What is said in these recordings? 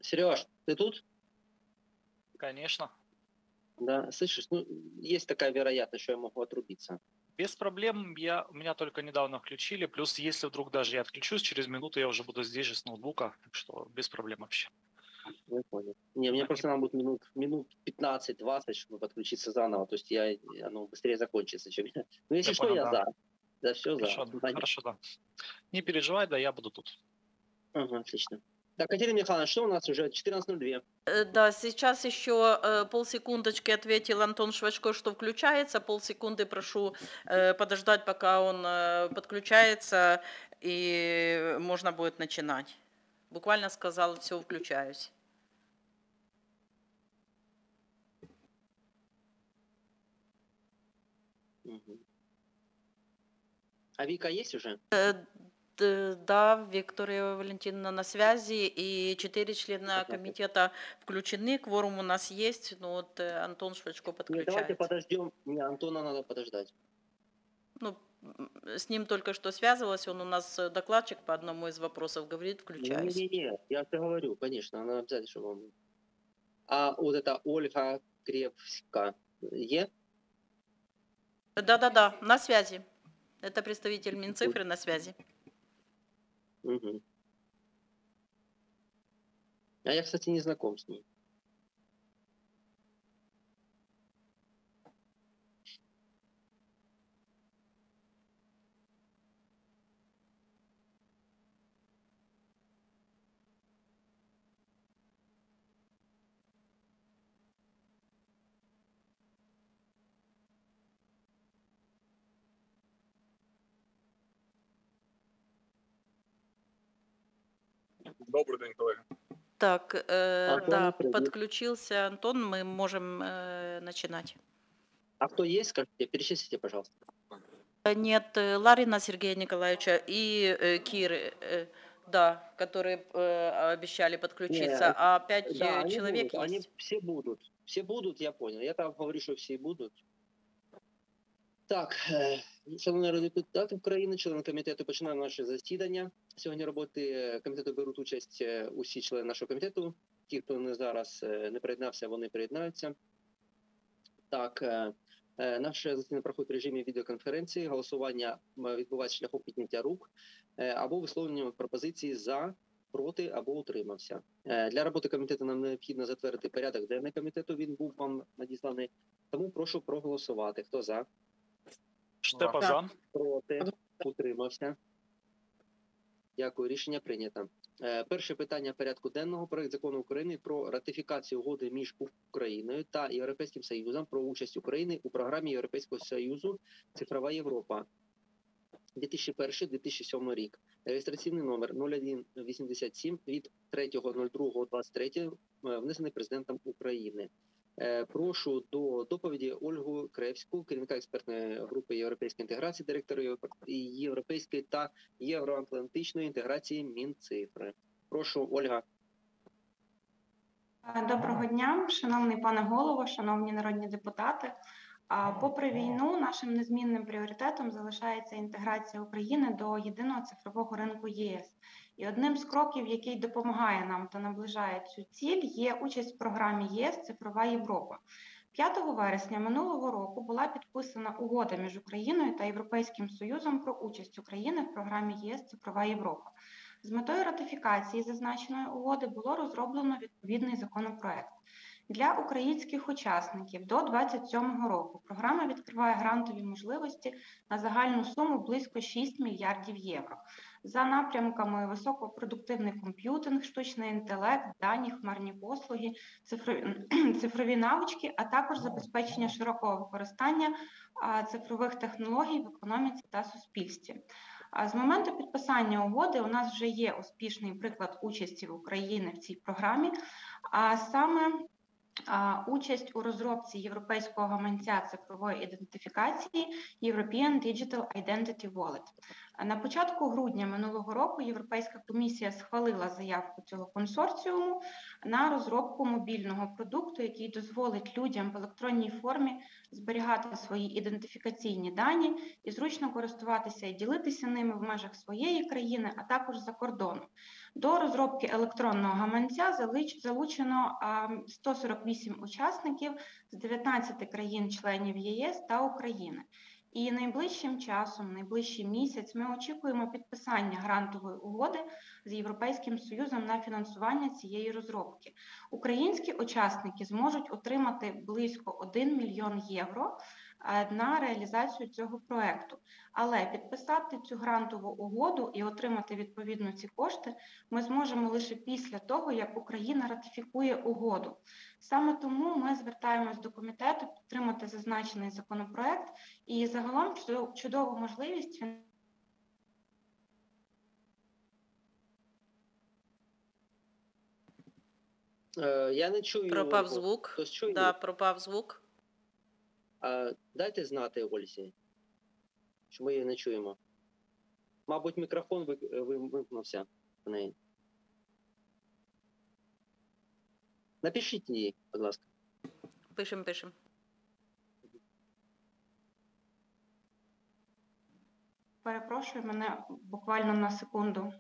Сереж, ты тут? Конечно. Да, слышишь, ну, есть такая вероятность, что я могу отрубиться. Без проблем, меня только недавно включили, плюс если вдруг даже я отключусь, через минуту я уже буду здесь же с ноутбука, так что без проблем вообще. Я понял. Не, мне Они- просто надо будет минут 15-20, чтобы подключиться заново. То есть оно быстрее закончится, чем я. Ну, если Я что, понял, я да. за. Да, все за. Хорошо, Понятно. хорошо, да. Не переживай, да, я буду тут. Ага, отлично. Так, Катерина Михайловна, что у нас уже 14:02? Да, сейчас еще полсекундочки ответил Антон Швачко, что включается. Полсекунды прошу подождать, пока он подключается, и можно будет начинать. Буквально сказал, все, включаюсь. Угу. А Вика есть уже? Да, Виктория Валентиновна на связи, и 4 члена комитета включены, кворум у нас есть, но вот Антон Швачко Нет, подключается. давайте подождем. Не, Антона надо подождать. Ну, с ним только что связывалась, он у нас докладчик по одному из вопросов, говорит, включаюсь. Не, я тебе говорю, конечно, она обязательно, чтобы он... А вот это Ольга Кревська е? Да, на связи. Это представитель Минцифры на связи. Угу. А я, кстати, не знаком с ней. Добрий день, колеги. Так, Антон, да, привет. подключился Антон, мы можем начинать. А кто есть, скажите, перечислите, пожалуйста. Нет, Ларина Сергея Николаевича и Киры, да, которые обещали подключиться, Нет, а 5 да, они человек будут, они есть. все будут. Все будут, я понял. Я там говорю, що всі будуть. Так, шановні народні депутати України, члени комітету, починаємо наше засідання. Сьогодні роботи комітету беруть участь усі члени нашого комітету. Ті, хто не зараз не приєднався, вони приєднаються. Так, наше засідання проходить в режимі відеоконференції. Голосування відбувається шляхом підняття рук або висловлення пропозиції за, проти або утримався. Для роботи комітету нам необхідно затвердити порядок денний комітету. Він був вам надісланий. Тому прошу проголосувати. Хто за? Штепа за. Проти, утримався. Дякую, рішення прийнято. Перше питання порядку денного. Проект закону України про ратифікацію угоди між Україною та Європейським Союзом про участь України у програмі Європейського Союзу «Цифрова Європа» 2001-2007 рік. Реєстраційний номер 0187 від 3.02.23, внесений президентом України. Прошу до доповіді Ольгу Кревську, керівника експертної групи європейської інтеграції, директора європейської та євроатлантичної інтеграції Мінцифри. Прошу, Ольга. Доброго дня, шановний пане голово, шановні народні депутати. Попри війну, нашим незмінним пріоритетом залишається інтеграція України до єдиного цифрового ринку ЄС. І одним з кроків, який допомагає нам та наближає цю ціль, є участь в програмі ЄС «Цифрова Європа». 5 вересня минулого року була підписана угода між Україною та Європейським Союзом про участь України в програмі ЄС «Цифрова Європа». З метою ратифікації зазначеної угоди було розроблено відповідний законопроект. Для українських учасників до 2027 року програма відкриває грантові можливості на загальну суму близько 6 мільярдів євро. За напрямками високопродуктивний комп'ютинг, штучний інтелект, дані, хмарні послуги, цифрові навички, а також забезпечення широкого використання цифрових технологій в економіці та суспільстві. З моменту підписання угоди у нас вже є успішний приклад участі України в цій програмі, а саме участь у розробці європейського гаманця цифрової ідентифікації European Digital Identity Wallet. На початку грудня минулого року Європейська комісія схвалила заявку цього консорціуму на розробку мобільного продукту, який дозволить людям в електронній формі зберігати свої ідентифікаційні дані і зручно користуватися і ділитися ними в межах своєї країни, а також за кордоном. До розробки електронного гаманця залучено 148 учасників з 19 країн-членів ЄС та України. І найближчим часом, найближчий місяць, ми очікуємо підписання грантової угоди з Європейським Союзом на фінансування цієї розробки. Українські учасники зможуть отримати близько 1 мільйон євро на реалізацію цього проекту. Але підписати цю грантову угоду і отримати відповідно ці кошти ми зможемо лише після того, як Україна ратифікує угоду. Саме тому ми звертаємось до комітету підтримати зазначений законопроект і загалом чудову можливість Я не чую. Пропав Ольгу. звук. Хтось чує? Да, пропав звук. Дайте знати Ользі, що ми її не чуємо. Мабуть, мікрофон вимкнувся в неї. Напишіть її, будь ласка. Пишем. перепрошую мене буквально на секунду.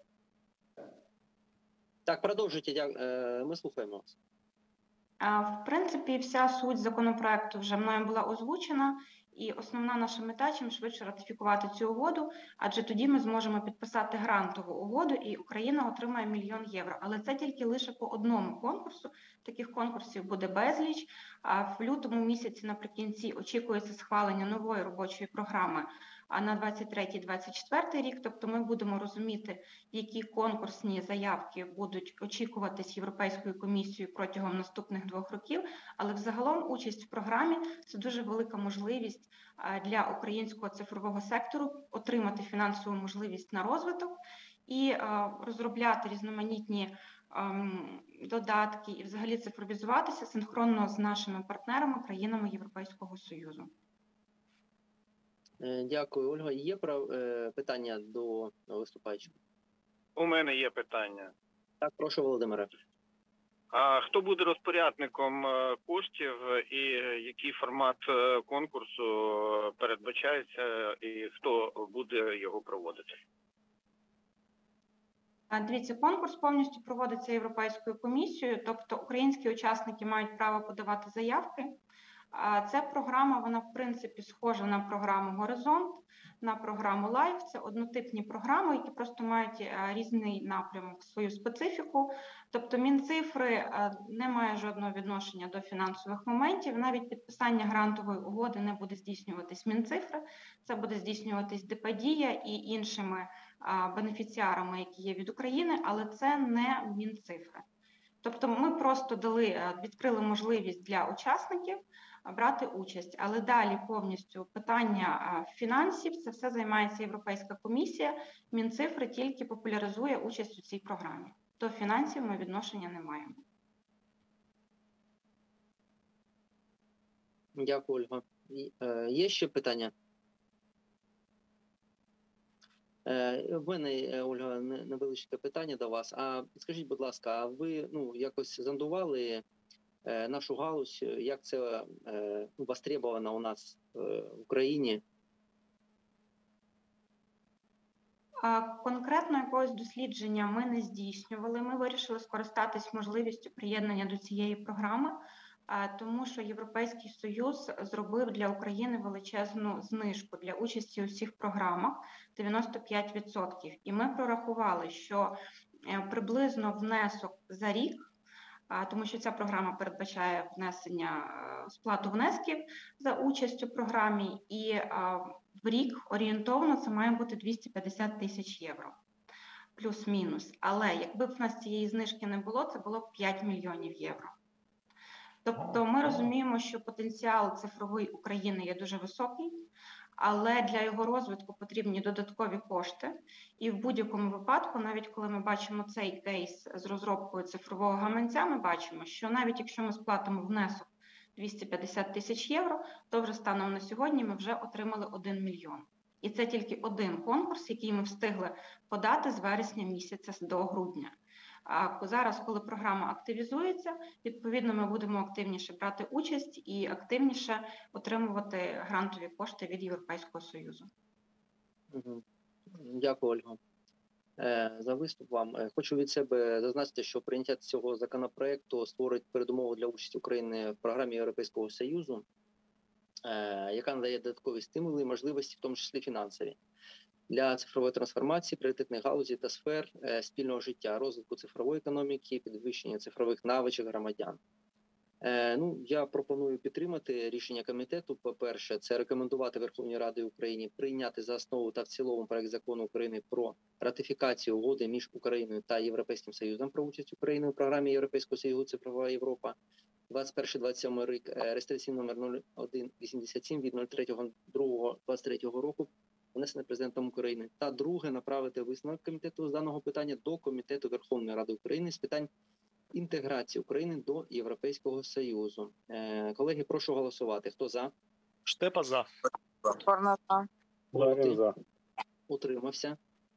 Так, продовжуйте, ми слухаємо вас. В принципі, вся суть законопроекту вже мною була озвучена, і основна наша мета – чим швидше ратифікувати цю угоду, адже тоді ми зможемо підписати грантову угоду, і Україна отримає 1 мільйон євро. Але це тільки лише по одному конкурсу. Таких конкурсів буде безліч. В лютому місяці наприкінці очікується схвалення нової робочої програми на 23-24 рік. Тобто ми будемо розуміти, які конкурсні заявки будуть очікуватись Європейською комісією протягом наступних 2 років. Але взагалом участь в програмі – це дуже велика можливість для українського цифрового сектору отримати фінансову можливість на розвиток і розробляти різноманітні додатки і взагалі цифровізуватися синхронно з нашими партнерами, країнами Європейського Союзу. Дякую, Ольга. Є питання до виступаючого? У мене є питання. Так, прошу, Володимире. А хто буде розпорядником коштів і який формат конкурсу передбачається, і хто буде його проводити? Дивіться, конкурс повністю проводиться Європейською комісією, тобто українські учасники мають право подавати заявки. Ця програма, вона в принципі схожа на програму «Горизонт», на програму «Лайф». Це однотипні програми, які просто мають різний напрямок, свою специфіку. Тобто Мінцифри не має жодного відношення до фінансових моментів. Навіть підписання грантової угоди не буде здійснюватись Мінцифри. Це буде здійснюватись ДПДія і іншими бенефіціарами, які є від України, але це не Мінцифри. Тобто ми просто відкрили можливість для учасників брати участь, але далі повністю питання фінансів, це все займається Європейська комісія, Мінцифри тільки популяризує участь у цій програмі. До фінансів ми відношення не маємо. Дякую, Ольга. Є ще питання? В мене, Ольга, невеличке питання до вас. А скажіть, будь ласка, а ви якось зондували нашу галузь, як це востребовано у нас в Україні? Конкретно якогось дослідження ми не здійснювали. Ми вирішили скористатись можливістю приєднання до цієї програми, тому що Європейський Союз зробив для України величезну знижку для участі у всіх програмах – 95%. І ми прорахували, що приблизно внесок за рік, тому що ця програма передбачає сплату внесків за участь у програмі, і в рік орієнтовно це має бути 250 тисяч євро, плюс-мінус. Але якби в нас цієї знижки не було, це було б 5 мільйонів євро. Тобто ми розуміємо, що потенціал цифровий України є дуже високий, але для його розвитку потрібні додаткові кошти. І в будь-якому випадку, навіть коли ми бачимо цей кейс з розробкою цифрового гаманця, ми бачимо, що навіть якщо ми сплатимо внесок 250 тисяч євро, то вже станом на сьогодні ми вже отримали 1 мільйон. І це тільки один конкурс, який ми встигли подати з вересня місяця до грудня. А зараз, коли програма активізується, відповідно, ми будемо активніше брати участь і активніше отримувати грантові кошти від Європейського Союзу. Мгм. Дякую, Ольго, за виступ вам. Хочу від себе зазначити, що прийняття цього законопроекту створить передумови для участі України в програмі Європейського Союзу, яка надає додаткові стимули і можливості, в тому числі фінансові, для цифрової трансформації, пріоритетних галузей та сфер спільного життя, розвитку цифрової економіки, підвищення цифрових навичок громадян. Я пропоную підтримати рішення комітету. По-перше, це рекомендувати Верховній Раді України прийняти за основу та в цілому проект закону України про ратифікацію угоди між Україною та Європейським Союзом про участь України у програмі Європейського Союзу «Цифрова Європа» 21-27 рік, реєстраційний номер 0187 від 03.02.23 року, внесене Президентом України. Та друге, направити висновок комітету з даного питання до Комітету Верховної Ради України з питань інтеграції України до Європейського Союзу. Колеги, прошу голосувати. Хто за? Штепа за. Проти? Утримався?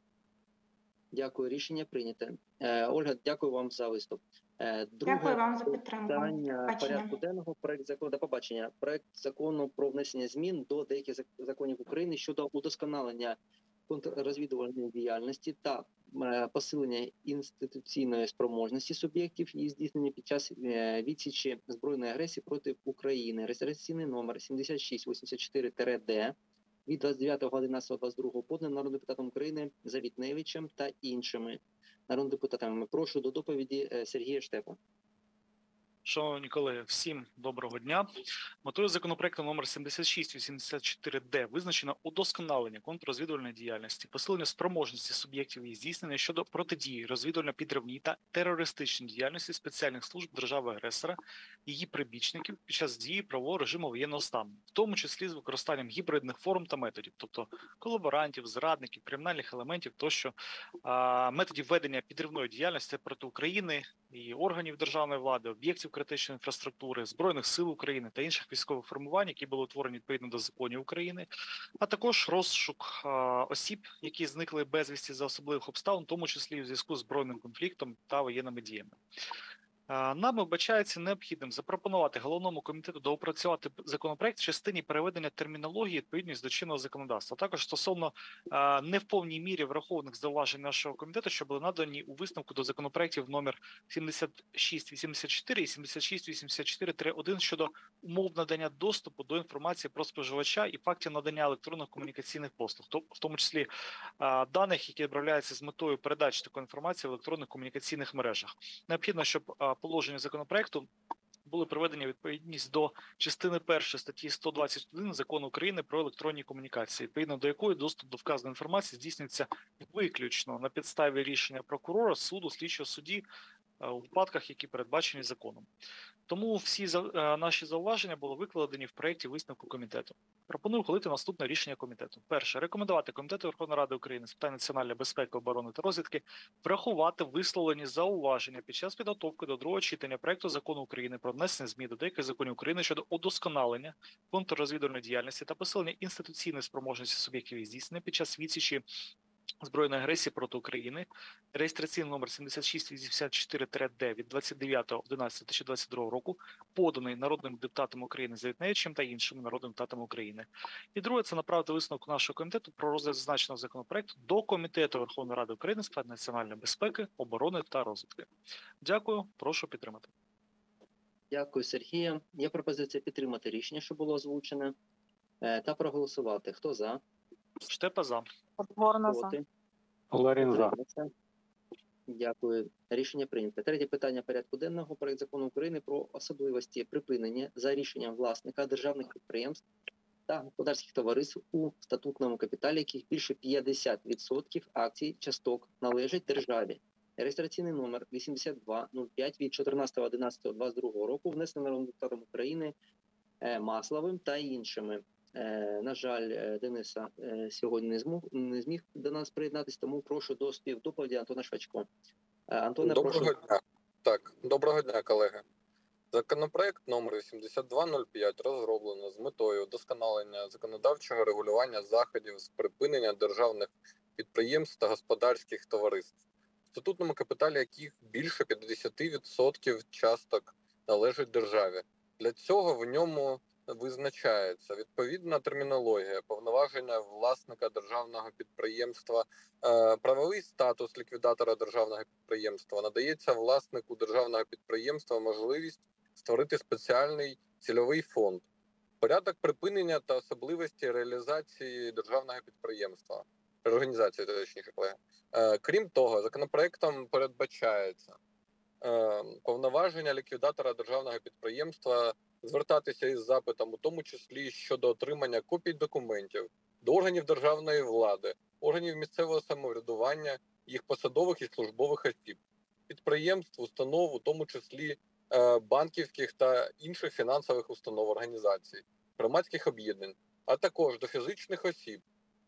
Дякую, рішення прийняте. Ольга, дякую вам за виступ. Дякую вам за підтримку. Питання порядку денного. Проект закону до побачення. Проект закону про внесення змін до деяких законів України щодо удосконалення контррозвідувальної діяльності та посилення інституційної спроможності суб'єктів її здійснення під час відсічі збройної агресії проти України. Реєстраційний номер 7684-Д від 29.11.22 поданий народним депутатом України Завітневичем та іншими народними депутатами. Прошу до доповіді Сергія Штепу. Шановні колеги, всім доброго дня. Метою законопроекту номер 7684-Д визначено удосконалення контррозвідувальної діяльності, посилення спроможності суб'єктів її здійснення щодо протидії розвідувально-підривній та терористичній діяльності спеціальних служб держави-агресора, її прибічників під час дії правового режиму воєнного стану, в тому числі з використанням гібридних форм та методів, тобто колаборантів, зрадників, кримінальних елементів тощо, методів ведення підривної діяльності проти України і органів державної влади, об'єктів критичної інфраструктури, Збройних сил України та інших військових формувань, які були утворені відповідно до законів України, а також розшук осіб, які зникли безвісті за особливих обставин, в тому числі у зв'язку з збройним конфліктом та воєнними діями. Нами вбачається необхідним запропонувати головному комітету доопрацювати законопроект в частині переведення термінології відповідність до чинного законодавства. Також стосовно не в повній мірі врахованих зауважень нашого комітету, що були надані у висновку до законопроектів номер 7684 і 7684-1 щодо умов надання доступу до інформації про споживача і фактів надання електронних комунікаційних послуг, в тому числі даних, які обробляються з метою передачі такої інформації в електронних комунікаційних мережах. Необхідно, щоб положення законопроекту були приведені у відповідність до частини 1 статті 121 Закону України про електронні комунікації, відповідно до якої доступ до вказаної інформації здійснюється виключно на підставі рішення прокурора, суду, слідчого судді у випадках, які передбачені законом. Тому всі наші зауваження були викладені в проєкті висновку комітету. Пропоную ухвалити наступне рішення комітету. Перше. Рекомендувати Комітету Верховної Ради України з питань національної безпеки, оборони та розвідки врахувати висловлені зауваження під час підготовки до другого читання проєкту закону України про внесення змін до деяких законів України щодо удосконалення контррозвідувальної діяльності та посилення інституційної спроможності суб'єктів її здійснення під час відсічі збройної агресії проти України, реєстраційний номер 7684-Д від 29.11.2022 року, поданий народним депутатом України Завітневичем та іншими народними депутатами України. І друге, це направити висновок нашого комітету про розгляд зазначеного законопроекту до Комітету Верховної Ради України з питань національної безпеки, оборони та розвідки. Дякую, прошу підтримати. Дякую, Сергія. Є пропозиція підтримати рішення, що було озвучене, та проголосувати. Хто за? Штепа за. Проти? Ларін за. Дякую. Рішення прийнято. Третє питання порядку денного. Проект закону України про особливості припинення за рішенням власника державних підприємств та господарських товариств у статутному капіталі, яких більше 50% акцій часток належать державі. Реєстраційний номер 8205 від 14.11.22 року, внесений народним депутатом України Масловим та іншими. На жаль, Дениса сьогодні не зміг до нас приєднатися, тому прошу до співдоповіді Антона Швачко. Антоне, Доброго прошу. дня. Так, доброго дня, колеги. Законопроект номер 8205 розроблено з метою вдосконалення законодавчого регулювання заходів з припинення державних підприємств та господарських товариств, в статутному капіталі яких більше 50% часток належить державі. Для цього в ньому визначається відповідна термінологія, повноваження власника державного підприємства, правовий статус ліквідатора державного підприємства. Надається власнику державного підприємства можливість створити спеціальний цільовий фонд, порядок припинення та особливості реалізації державного підприємства, реорганізації, точніше, колеги. Крім того, законопроектом передбачається повноваження ліквідатора державного підприємства звертатися із запитом, у тому числі щодо отримання копій документів до органів державної влади, органів місцевого самоврядування, їх посадових і службових осіб, підприємств, установ, у тому числі банківських та інших фінансових установ, організацій, громадських об'єднань, а також до фізичних осіб.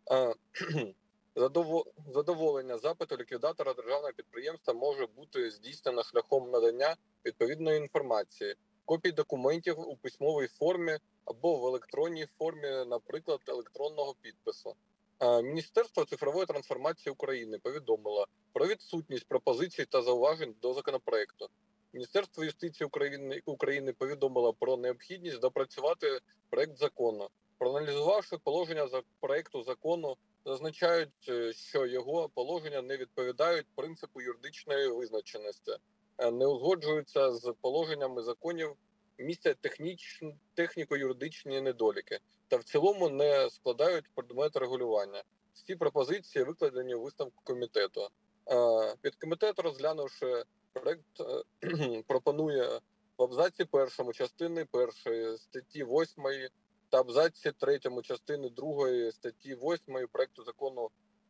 Задоволення запиту ліквідатора державного підприємства може бути здійснено шляхом надання відповідної інформації, копій документів у письмовій формі або в електронній формі, наприклад, електронного підпису. Міністерство цифрової трансформації України повідомило про відсутність пропозицій та зауважень до законопроекту. Міністерство юстиції України повідомило про необхідність допрацювати проект закону. Проаналізувавши положення проекту закону, зазначають, що його положення не відповідають принципу юридичної визначеності, не узгоджуються з положеннями законів, містять техніко-юридичні недоліки та в цілому не складають предмет регулювання. Всі пропозиції викладені у висновку комітету. Підкомітет, розглянувши проект, пропонує в абзаці 1 частини 1 статті 8 та абзаці 3 частини 2 статті 8 проекту закону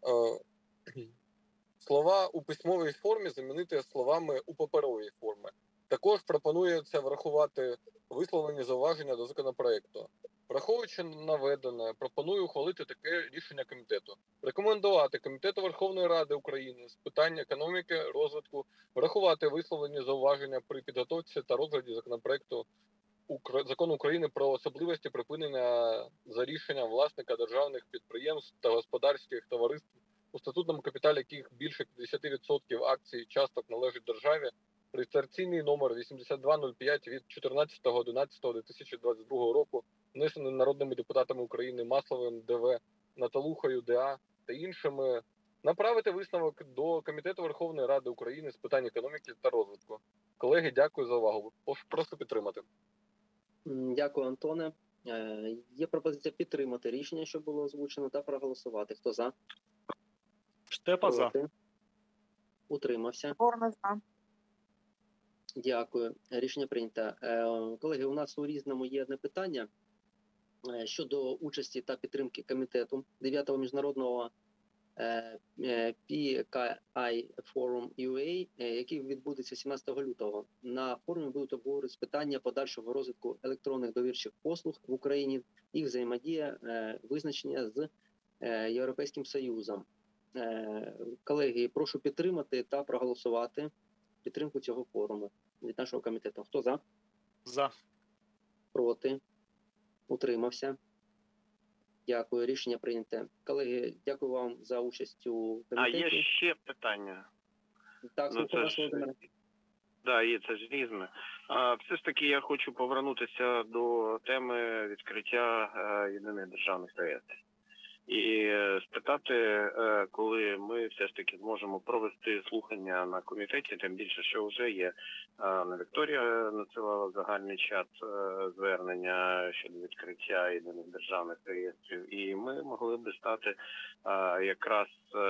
слова «у письмовій формі» замінити словами «у паперовій формі». Також пропонується врахувати висловлені зауваження до законопроекту. Враховуючи наведене, пропоную ухвалити таке рішення комітету. Рекомендувати Комітету Верховної Ради України з питань економіки, розвитку, врахувати висловлені зауваження при підготовці та розгляді законопроекту Закону України про особливості припинення за рішенням власника державних підприємств та господарських товариств, у статутному капіталі яких більше 50% акцій часток належить державі, реєстраційний номер 8205 від 14.11.2022 року, внесений народними депутатами України Масловим ДВ, Наталухою ДА та іншими, направити висновок до Комітету Верховної Ради України з питань економіки та розвитку. Колеги, дякую за увагу. Прошу підтримати. Дякую, Антоне. Є пропозиція підтримати рішення, що було озвучено, та проголосувати. Хто за? Штепа за. Проти? Утримався. Форма за. Дякую. Рішення прийнято. Колеги, у нас у Різному є одне питання щодо участі та підтримки комітету 9-го міжнародного PKI Forum UA, який відбудеться 17 лютого. На форумі будуть обговорювати питання подальшого розвитку електронних довірчих послуг в Україні, їх взаємодія, визначення з Європейським Союзом. Колеги, прошу підтримати та проголосувати підтримку цього форуму від нашого комітету. Хто за? За. Проти? Утримався? Дякую. Рішення прийняте. Колеги, дякую вам за участь у комітеті. А є ще питання. Так, слухаю вас, Володимире. Да, є, це ж різне. Все ж таки я хочу повернутися до теми відкриття єдиних державних реєстрів. І спитати, коли ми все ж таки зможемо провести слухання на комітеті, тим більше, що вже є. Вікторія надсилала загальний чат звернення щодо відкриття єдиних державних реєстрів. І ми могли б стати якраз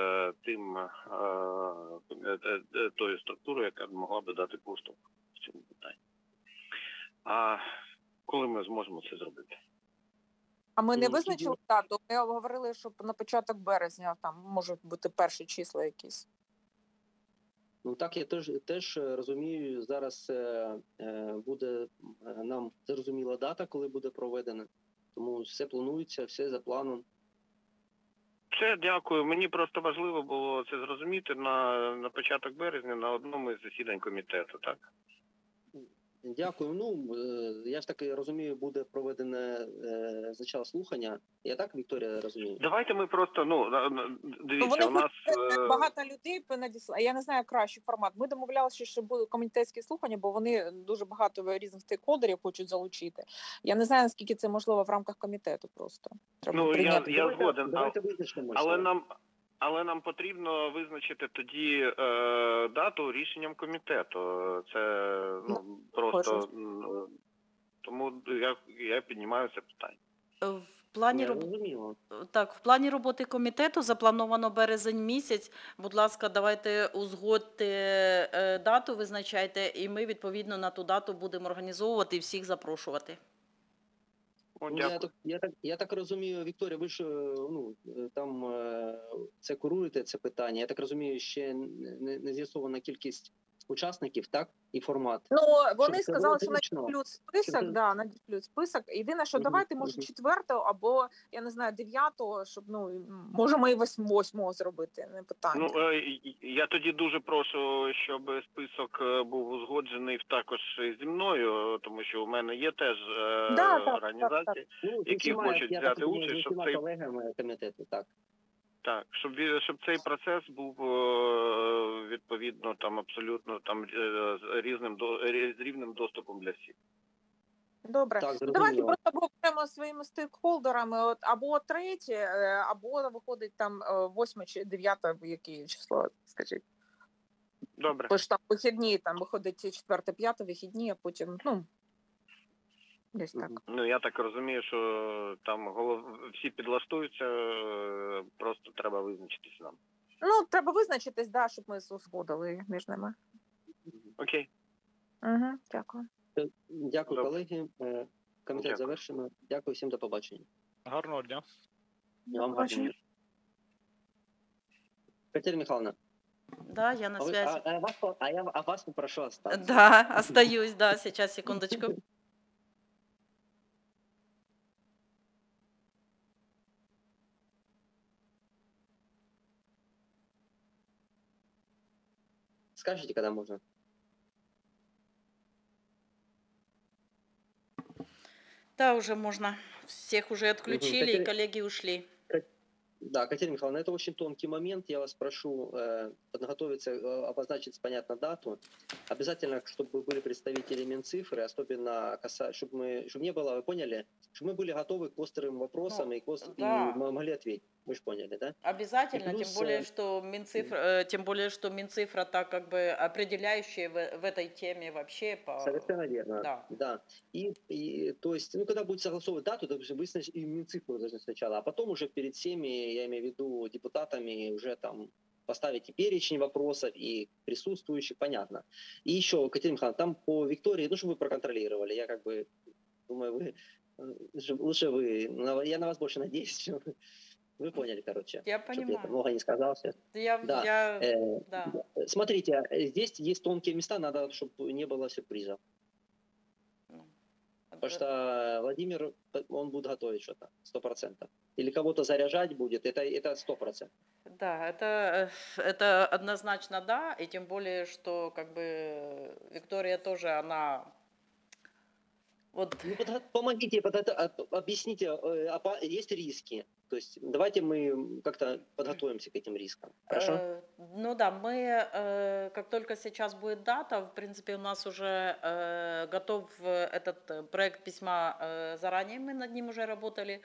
тою структурою, яка б могла б дати поштовх в цьому питанні. А коли ми зможемо це зробити? А ми не визначили дату? Ми говорили, що на початок березня там можуть бути перші числа якісь. Ну так, я теж розумію, зараз буде нам зрозуміла дата, коли буде проведена. Тому все планується, все за планом. Це дякую. Мені просто важливо було це зрозуміти на початок березня на одному із засідань комітету, так? Дякую. Ну, я ж так і розумію, буде проведене спочатку слухання. Я так, Вікторія, розумію? Давайте ми просто, дивіться, Вони у нас... багато людей надіслали. Я не знаю кращий формат. Ми домовлялися, що будуть комітетські слухання, бо вони дуже багато різних стейкхолдерів хочуть залучити. Я не знаю, наскільки це можливо в рамках комітету просто. Треба прийняти. Я згоден, Давайте визначимо. але нам потрібно визначити тоді дату рішенням комітету. Це просто... Тому я піднімаю це питання. В плані Я розумію. Так, в плані роботи комітету заплановано березень місяць. Будь ласка, давайте узгодьте дату, визначайте, і ми відповідно на ту дату будемо організовувати і всіх запрошувати. Ну, Дякую. я так розумію, Вікторія, ви ж там це куруєте це питання. Я так розумію, ще не з'ясована кількість учасників, так? І формат. Ну, вони Щоб це сказали, було що зручно. надішлють список, Щоб це- надішлють список. Єдине, що Мгм, давайте, може, мгм. 4-го, або, я не знаю, 9-го, щоб, можемо і 8-го зробити, не питання. Я тоді дуже прошу, щоб список був узгоджений також зі мною, тому що у мене є теж Так. організації. Ну, які хочуть я взяти так розумію, участь, з щоб усіма цей- колегами комітету, так. Так, щоб цей процес був відповідно там абсолютно там з рівним доступом для всіх. Добре. Так, Давайте зрозуміло. просто обговоримо своїми стейкхолдерами, або 3, або виходить там 8 чи 9, яке число, скажіть. Добре. Бо ж там вихідні, там виходить 4-5 вихідні, а потім, десь так. Мгм. Я так розумію, що там всі підлаштуються, просто треба визначитись нам. Треба визначитись, щоб ми узгодили між ними. Окей. Угу, дякую. Дякую, Добре. колеги. Комітет Дякую. завершено. Дякую всім, до побачення. Гарного дня. І вам побачення. гарного дня. Катерина Михайловна, Да, я на связи. я вас попрошу остаться. Да, остаюсь, да, сейчас, секундочку. Скажите, когда можно? Да, уже можно. Всех уже отключили, и Катерина- коллеги ушли. Да, Катерина Михайловна, это очень тонкий момент. Я вас прошу подготовиться, обозначить понятно дату. Обязательно, чтобы были представители Минцифры, особенно чтобы не было, вы поняли, чтобы мы были готовы к острым вопросам и да. мы могли ответить. Вы же поняли, да? Обязательно, И плюс, тем более, что Минцифра так как бы определяющая в этой теме вообще. Совершенно верно. Да. Да. И то есть, когда будет согласовывать дату, то вы и Минцифру должны сначала, а потом уже перед всеми, я имею в виду депутатами, уже там поставить и перечень вопросов, и присутствующих, понятно. И еще, Катерина Михайловна, там по Виктории, чтобы вы проконтролировали, я как бы думаю, лучше вы, я на вас больше надеюсь, чем вы поняли, короче. Я Чтоб я понимаю. там много не сказал сейчас. Да. Смотрите, здесь есть тонкие места, надо, чтобы не было сюрпризов. Потому что Владимир, он будет готовить что-то, 100%. Или кого-то заряжать будет, это 100%. Да, это однозначно да, и тем более, что как бы Виктория тоже, она вот... Помогите, объясните, есть риски. То есть давайте мы как-то подготовимся к этим рискам. Хорошо? Мы, как только сейчас будет дата, в принципе, у нас уже готов этот проект письма заранее, мы над ним уже работали.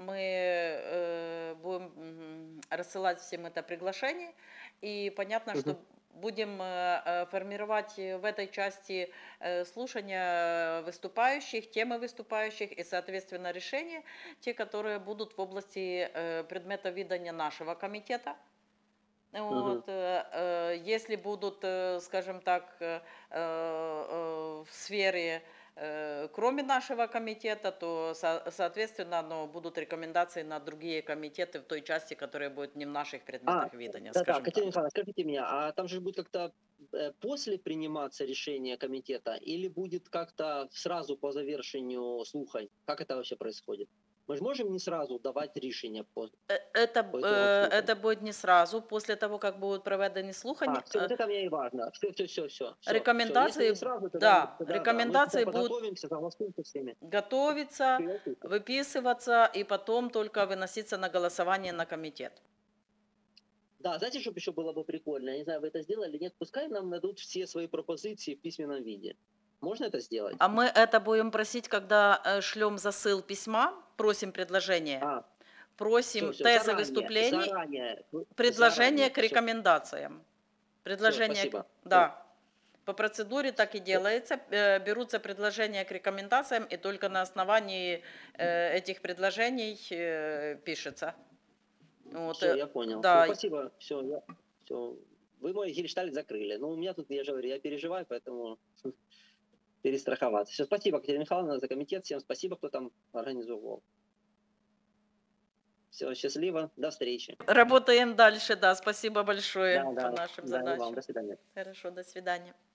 Мы будем рассылать всем это приглашение. И понятно, что будем формировать в этой части слушания выступающих, темы выступающих и, соответственно, решения, те, которые будут в области предмета видания нашего комитета. Вот, если будут, скажем так, в сфере кроме нашего комитета, то, соответственно, будут рекомендации на другие комитеты в той части, которая будет не в наших предметах видания. Да, скажем Катерина так. Михайловна, скажите мне, а там же будет как-то после приниматься решение комитета или будет как-то сразу по завершению слухань? Как это вообще происходит? Мы же можем не сразу давать решение по... Это, По итогам слухань. это будет не сразу, после того, как будут проведені слухання. все, вот это мне и важно. Все. Рекомендации, Если не сразу, да, тогда рекомендации мы будут подготовимся, согласуемся с всеми. готовиться, выписываться и потом только выноситься на голосование на комитет. Да, знаете, что еще было бы прикольно? Я не знаю, вы это сделали или нет. Пускай нам дадут все свои пропозиции в письменном виде. Можно это сделать? А мы это будем просить, когда шлем засыл письма, просим предложения, просим всё, тезы заранее, выступлений, заранее, предложения заранее, к всё. рекомендациям. Предложения, спасибо. да. По процедуре так и делается. Берутся предложения к рекомендациям, и только на основании этих предложений пишется. Вот, Все, я понял. да. Всё, спасибо. Все. Вы мой гельштальт закрыли. Ну, у меня тут, я же говорю, я переживаю, поэтому перестраховаться. Все, спасибо, Катерина Михайловна, за комитет. Всем спасибо, кто там организовал. Все, счастливо, до встречи. Работаем дальше, да. Спасибо большое Да, по нашим да, и вам, задачам. до свидания. Хорошо, до свидания.